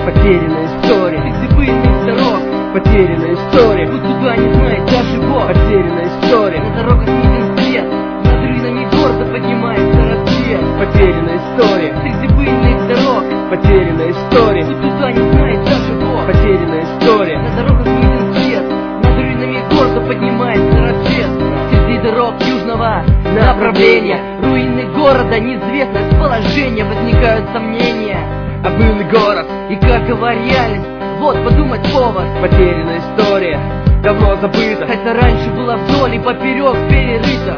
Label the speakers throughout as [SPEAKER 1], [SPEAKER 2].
[SPEAKER 1] Потерянная история
[SPEAKER 2] среди пыльных дорог.
[SPEAKER 1] Потерянная история,
[SPEAKER 2] Путь туда не знает даже Бог.
[SPEAKER 1] потерянная история,
[SPEAKER 2] На дорогах виден свет, над руинами города поднимается рассвет.
[SPEAKER 1] потерянная история,
[SPEAKER 2] Среди пыльных дорог.
[SPEAKER 1] потерянная история,
[SPEAKER 2] Путь туда не знает даже Бог.
[SPEAKER 1] потерянная история,
[SPEAKER 2] На дорогах виден свет, над руинами города поднимается рассвет. Среди дорог южного направления, руины города, неизвестность положения, возникают сомнения.
[SPEAKER 1] а был ли город?
[SPEAKER 2] И какова реальность? Вот подумать повод.
[SPEAKER 1] Потерянная история, давно забыта.
[SPEAKER 2] Хотя раньше было вдоль и поперек перерыто.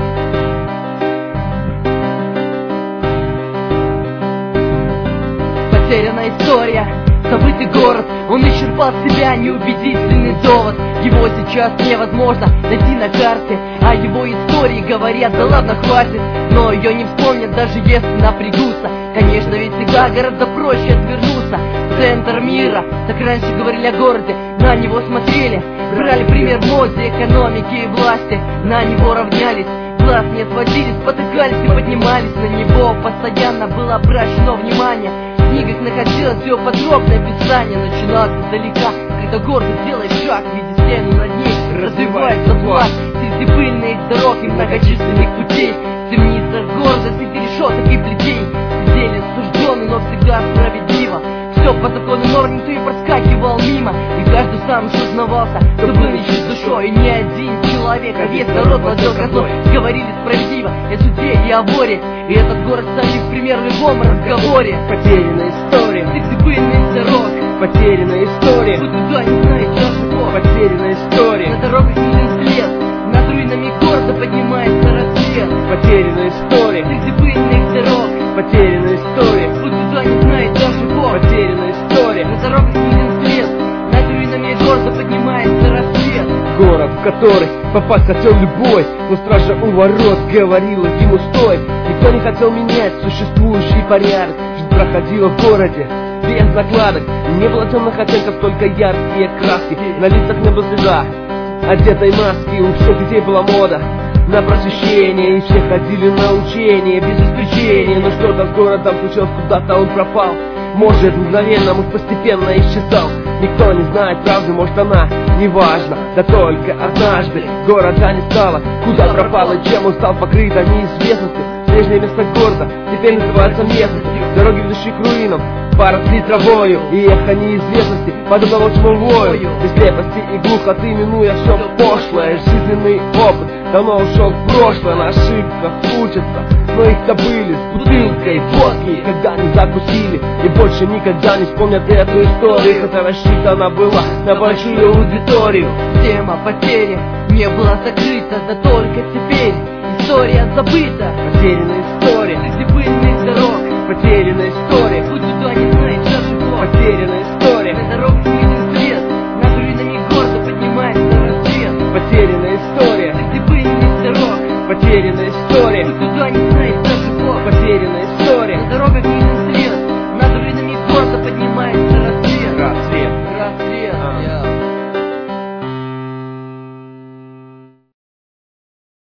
[SPEAKER 2] Потерянная история, забытый город. Он исчерпал себя, неубедительный довод. Его сейчас невозможно найти на карте, а его истории говорят, да ладно, хватит. Но ее не вспомнят, даже если напрягутся. Конечно, ведь всегда гораздо проще отвернуться. Центр мира, так раньше говорили о городе, на него смотрели, брали пример моды, экономики и власти, на него равнялись, глаз не отводили, спотыкались и поднимались на него. Постоянно было обращено внимание, в книгах находилось все подробное описание. Начиналось издалека, когда гордо делаешь шаг, видя стену над ней, развивается план. Среди пыльных дорог и многочисленных путей, темница города среди решеток и плетей, сидели осужденные, но всегда справедливо. Все по закону норм, никто и проскакивал мимо, и каждый сам сознавался, кто был еще с душой. И ни один человек, а весь народ владел козой. Говорили справедливо о суде и о воре, и этот город станет в пример в любом разговоре.
[SPEAKER 1] Потерянная история,
[SPEAKER 2] Среди пыльных дорог,
[SPEAKER 1] потерянная история,
[SPEAKER 2] путь туда не знает даже Бог.
[SPEAKER 1] потерянная история,
[SPEAKER 2] На дорогах виден след, над руинами города поднимается рассвет.
[SPEAKER 1] потерянная история,
[SPEAKER 2] Среди пыльных дорог,
[SPEAKER 1] потерянная история,
[SPEAKER 2] путь туда не знает даже Бог.
[SPEAKER 1] потерянная история.
[SPEAKER 2] На дорогах виден след, над руинами города поднимается рассвет.
[SPEAKER 1] Город, в который попасть хотел любой, но стража у ворот говорила ему стой. Никто не хотел менять существующий порядок. Жизнь проходила в городе без закладок. Не было темных оттенков, только яркие краски. На лицах не было следа одетой маски. У всех детей была мода на просвещение, и все ходили на учение без исключения. Но что-то с городом случилось, куда-то он пропал. Может, мгновенно, может, постепенно исчезал. Никто не знает правды, может, она неважна. Да только однажды города не стало. Куда пропало, чем он стал покрыто неизвестностью. Прежнее место города теперь называется местностью. Дороги, ведущие к руинам, поросли травою, и эхо неизвестности подобно волчьему вою. Без крепости и глухоты, минуя все пошлое. Жизненный опыт давно ушел в прошлое. На ошибках учатся, но их забыли с бутылкой водки, когда не закусили, и больше никогда не вспомнят эту историю, хотя рассчитана была на большую аудиторию.
[SPEAKER 2] Тема потери не была закрыта, да только теперь история забыта.
[SPEAKER 1] Потерянная история,
[SPEAKER 2] Среди пыльных дорог,
[SPEAKER 1] потерянная история,
[SPEAKER 2] путь туда не знает даже Бог.
[SPEAKER 1] потерянная история,
[SPEAKER 2] На дорогах виден свет, над руинами города поднимается рассвет.
[SPEAKER 1] потерянная история,
[SPEAKER 2] Среди пыльных дорог,
[SPEAKER 1] потерянная